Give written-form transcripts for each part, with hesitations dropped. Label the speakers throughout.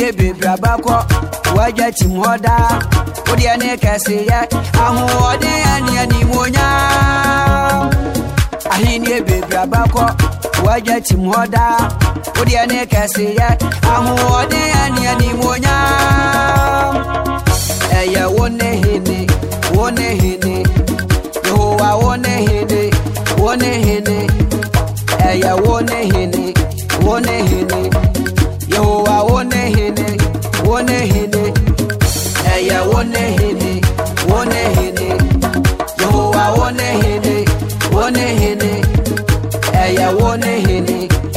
Speaker 1: Ahini baby abako waje timoda odi ane kase ye aho odi ane animonya Ahini baby abako waje timoda odi ane kase ye aho odi ane animonya Eye wone hene Yehovah wone hene Eye wone hene Yehovah wone hene Eye wone hene Yehovah wone hene Eye wone hene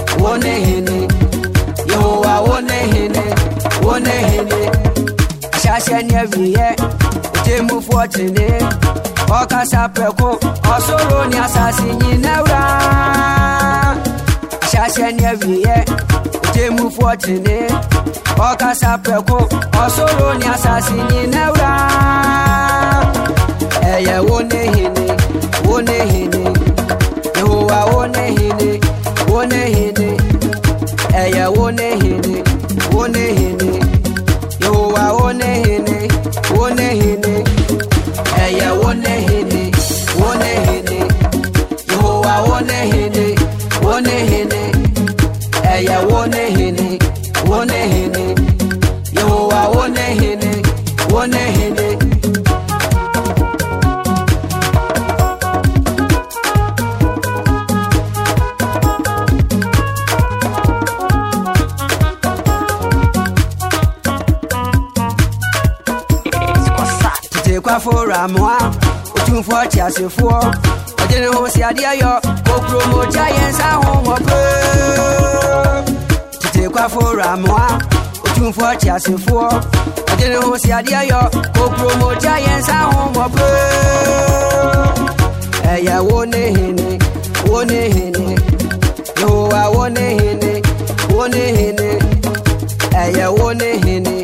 Speaker 1: Yehovah wone hene Ashashe ni eviye Temu fortune Okasa preko Osoro ni asasi nyinewra Ashashe ni eviye Temu fortune Okasa preko Osoro ni asasi nyinewra Eye wone hene Yehovah wone hene Eye wone hene Yehovah wone hene Eye wone hene Yehovah wone hene Eye wone hene Yehovah wone hene Kwa fora moa otunfo tiasefo odene ho si ade ayo okromo giants ahonwo pro tete kwa fora moa otunfo tiasefo odene ho si ade ayo okromo giants ahonwo pro Eye wone hene Yehovah wone hene Eye wone hene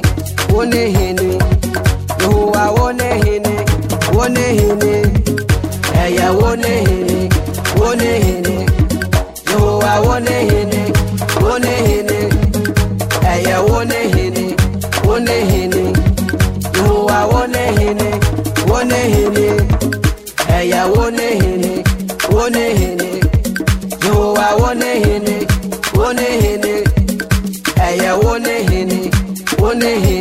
Speaker 1: Yehovah wone hene Eye wone hene Yehovah wone hene Eye wone hene Yehovah wone hene Eye wone hene Yehovah wone hene Eye wone hene